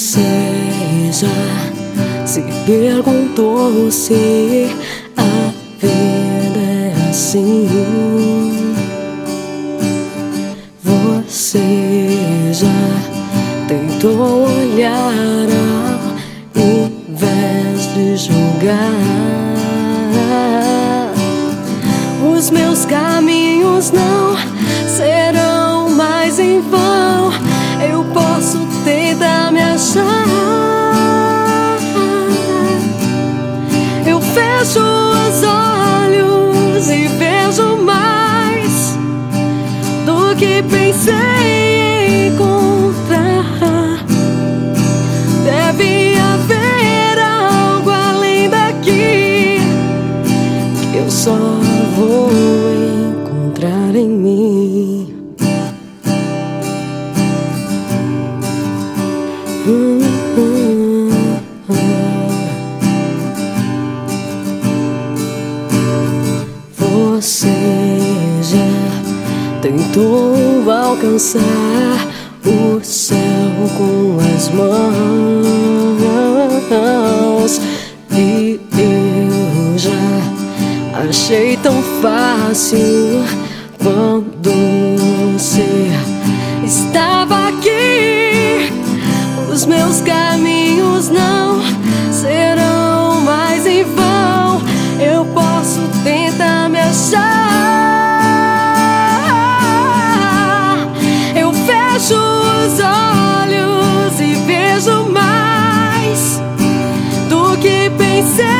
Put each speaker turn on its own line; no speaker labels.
Você já se perguntou se a vida é assim? Você já tentou olhar ao invés de julgar? Os meus caminhos não serão mais em vão. Eu posso tentar me achar. Eu fecho os olhos e vejo mais do que pensei encontrar. Deve haver algo além daqui que eu só vou encontrar em mim. Você já tentou alcançar o céu com as mãos, e eu já achei tão fácil quando você estava aqui. Os meus caminhos não serão mais em vão. Eu posso tentar me achar. Eu fecho os olhos e vejo mais do que pensei